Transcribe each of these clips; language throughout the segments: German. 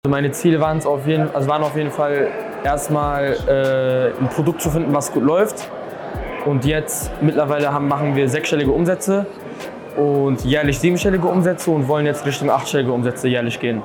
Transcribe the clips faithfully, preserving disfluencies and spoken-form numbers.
Meine Ziele waren es auf jeden, also waren auf jeden Fall erstmal äh, ein Produkt zu finden, was gut läuft. Und jetzt mittlerweile haben, machen wir sechsstellige Umsätze und jährlich siebenstellige Umsätze und wollen jetzt Richtung achtstellige Umsätze jährlich gehen.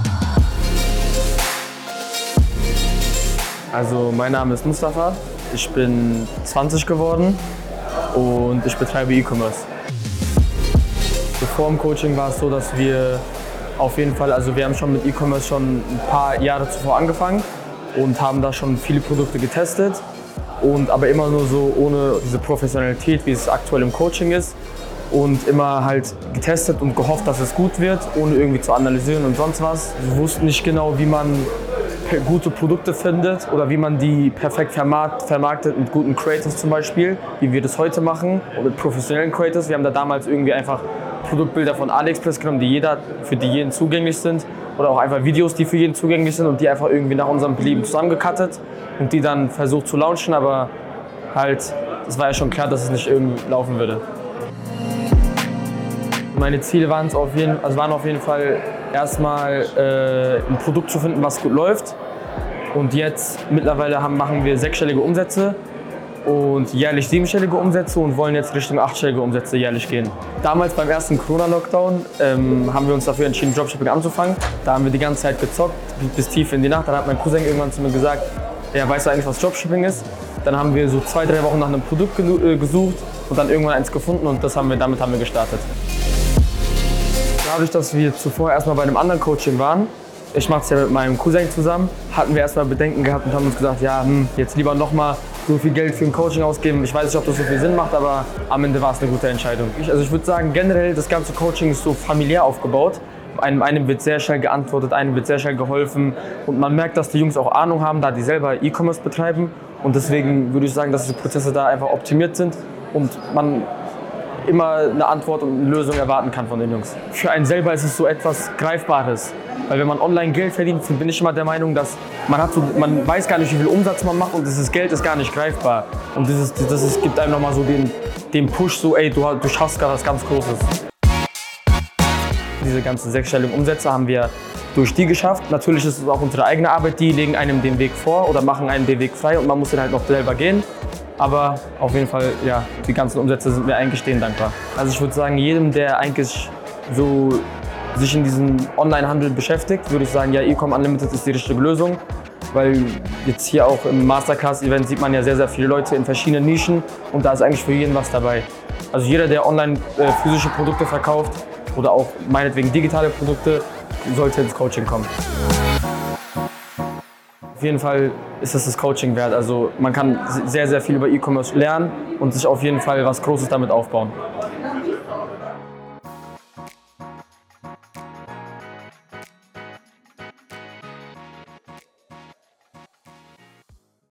Also mein Name ist Mustafa, ich bin zwanzig geworden und ich betreibe E-Commerce. Vor dem Coaching war es so, dass wir auf jeden Fall, also wir haben schon mit E-Commerce schon ein paar Jahre zuvor angefangen und haben da schon viele Produkte getestet, und aber immer nur so ohne diese Professionalität, wie es aktuell im Coaching ist, und immer halt getestet und gehofft, dass es gut wird, ohne irgendwie zu analysieren und sonst was. Wir wussten nicht genau, wie man gute Produkte findet oder wie man die perfekt vermarkt, vermarktet mit guten Creators zum Beispiel, wie wir das heute machen, und mit professionellen Creators. Wir haben da damals irgendwie einfach Produktbilder von AliExpress genommen, die jeder, für die jeden zugänglich sind, oder auch einfach Videos, die für jeden zugänglich sind, und die einfach irgendwie nach unserem Belieben zusammengecuttet und die dann versucht zu launchen, aber halt, es war ja schon klar, dass es nicht irgendwie laufen würde. Meine Ziele waren es auf jeden, also waren auf jeden Fall erstmal äh, ein Produkt zu finden, was gut läuft, und jetzt mittlerweile haben, machen wir sechsstellige Umsätze und jährlich siebenstellige Umsätze und wollen jetzt Richtung achtstellige Umsätze jährlich gehen. Damals beim ersten Corona-Lockdown ähm, haben wir uns dafür entschieden, Dropshipping anzufangen. Da haben wir die ganze Zeit gezockt, bis tief in die Nacht. Dann hat mein Cousin irgendwann zu mir gesagt, ja, weißt du eigentlich, was Dropshipping ist? Dann haben wir so zwei, drei Wochen nach einem Produkt gesucht und dann irgendwann eins gefunden, und das haben wir, damit haben wir gestartet. Dadurch, dass wir zuvor erstmal bei einem anderen Coaching waren, ich mache es ja mit meinem Cousin zusammen, hatten wir erstmal Bedenken gehabt und haben uns gesagt, ja, hm, jetzt lieber nochmal so viel Geld für ein Coaching ausgeben. Ich weiß nicht, ob das so viel Sinn macht, aber am Ende war es eine gute Entscheidung. Ich, also ich würde sagen, generell das ganze Coaching ist so familiär aufgebaut. Einem, einem wird sehr schnell geantwortet, einem wird sehr schnell geholfen, und man merkt, dass die Jungs auch Ahnung haben, da die selber E-Commerce betreiben, und deswegen würde ich sagen, dass die Prozesse da einfach optimiert sind und man immer eine Antwort und eine Lösung erwarten kann von den Jungs. Für einen selber ist es so etwas Greifbares, weil wenn man online Geld verdient, bin ich immer der Meinung, dass man hat so, man weiß gar nicht, wie viel Umsatz man macht, und dieses Geld ist gar nicht greifbar. Und das, ist, das ist, gibt einem nochmal so den, den Push, so ey, du, du schaffst gerade was ganz Großes. Diese ganzen sechsstelligen Umsätze haben wir durch die geschafft. Natürlich ist es auch unsere eigene Arbeit, die legen einem den Weg vor oder machen einem den Weg frei, und man muss den halt noch selber gehen. Aber auf jeden Fall, ja, die ganzen Umsätze sind mir eigentlich denen dankbar. Also ich würde sagen, jedem, der eigentlich so sich in diesem Online-Handel beschäftigt, würde ich sagen, ja, E-Com Unlimited ist die richtige Lösung. Weil jetzt hier auch im Masterclass-Event sieht man ja sehr, sehr viele Leute in verschiedenen Nischen, und da ist eigentlich für jeden was dabei. Also jeder, der online äh, physische Produkte verkauft oder auch meinetwegen digitale Produkte, sollte ins Coaching kommen. Auf jeden Fall ist es das Coaching wert. Also man kann sehr, sehr viel über E-Commerce lernen und sich auf jeden Fall was Großes damit aufbauen.